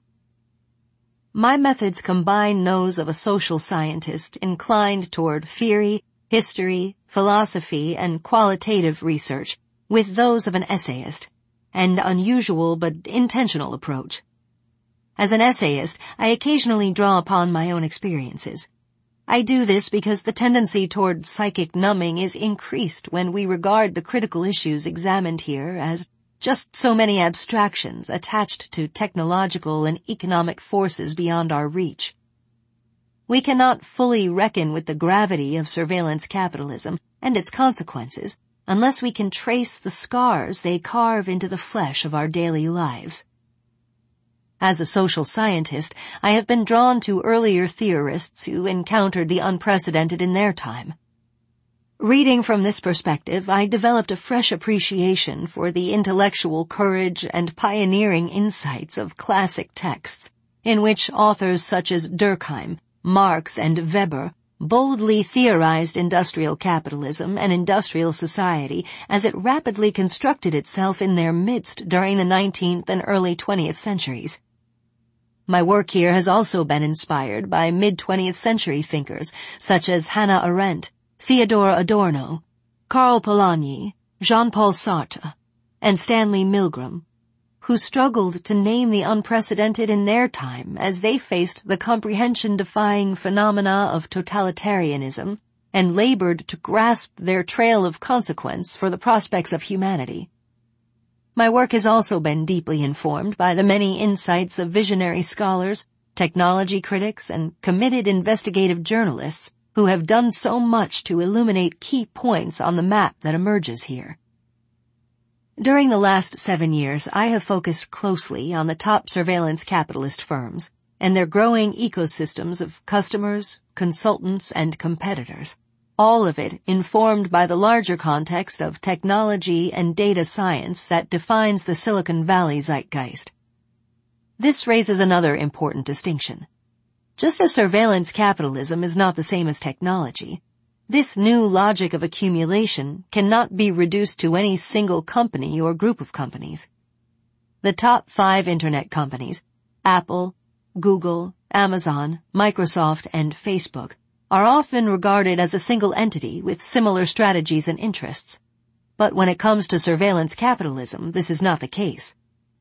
My methods combine those of a social scientist inclined toward theory, history, philosophy, and qualitative research with those of an essayist, an unusual but intentional approach. As an essayist, I occasionally draw upon my own experiences. I do this because the tendency toward psychic numbing is increased when we regard the critical issues examined here as just so many abstractions attached to technological and economic forces beyond our reach. We cannot fully reckon with the gravity of surveillance capitalism and its consequences unless we can trace the scars they carve into the flesh of our daily lives. As a social scientist, I have been drawn to earlier theorists who encountered the unprecedented in their time. Reading from this perspective, I developed a fresh appreciation for the intellectual courage and pioneering insights of classic texts, in which authors such as Durkheim, Marx, and Weber boldly theorized industrial capitalism and industrial society as it rapidly constructed itself in their midst during the nineteenth and early twentieth centuries. My work here has also been inspired by mid-twentieth century thinkers such as Hannah Arendt, Theodor Adorno, Karl Polanyi, Jean-Paul Sartre, and Stanley Milgram, who struggled to name the unprecedented in their time as they faced the comprehension-defying phenomena of totalitarianism and labored to grasp their trail of consequence for the prospects of humanity. My work has also been deeply informed by the many insights of visionary scholars, technology critics, and committed investigative journalists who have done so much to illuminate key points on the map that emerges here. During the last seven years, I have focused closely on the top surveillance capitalist firms and their growing ecosystems of customers, consultants, and competitors, all of it informed by the larger context of technology and data science that defines the Silicon Valley zeitgeist. This raises another important distinction. Just as surveillance capitalism is not the same as technology, this new logic of accumulation cannot be reduced to any single company or group of companies. The top five internet companies, Apple, Google, Amazon, Microsoft, and Facebook, are often regarded as a single entity with similar strategies and interests. But when it comes to surveillance capitalism, this is not the case.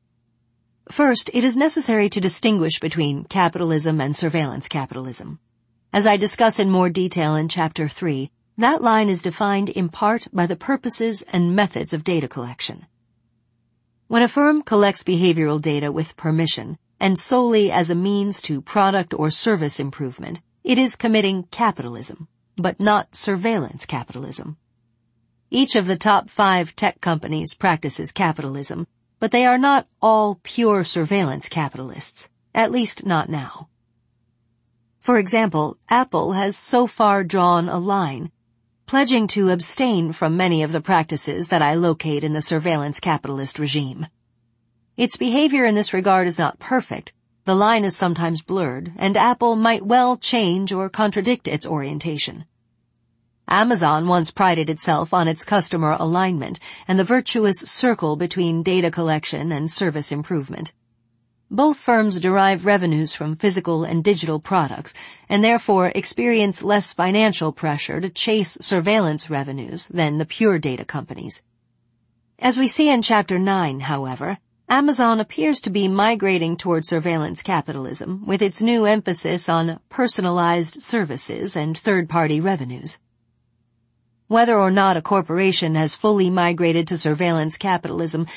First, it is necessary to distinguish between capitalism and surveillance capitalism. As I discuss in more detail in Chapter three, that line is defined in part by the purposes and methods of data collection. When a firm collects behavioral data with permission and solely as a means to product or service improvement, it is committing capitalism, but not surveillance capitalism. Each of the top five tech companies practices capitalism, but they are not all pure surveillance capitalists, at least not now. For example, Apple has so far drawn a line, pledging to abstain from many of the practices that I locate in the surveillance capitalist regime. Its behavior in this regard is not perfect. The line is sometimes blurred, and Apple might well change or contradict its orientation. Amazon once prided itself on its customer alignment and the virtuous circle between data collection and service improvement. Both firms derive revenues from physical and digital products and therefore experience less financial pressure to chase surveillance revenues than the pure data companies. As we see in Chapter nine, however, Amazon appears to be migrating toward surveillance capitalism with its new emphasis on personalized services and third-party revenues. Whether or not a corporation has fully migrated to surveillance capitalism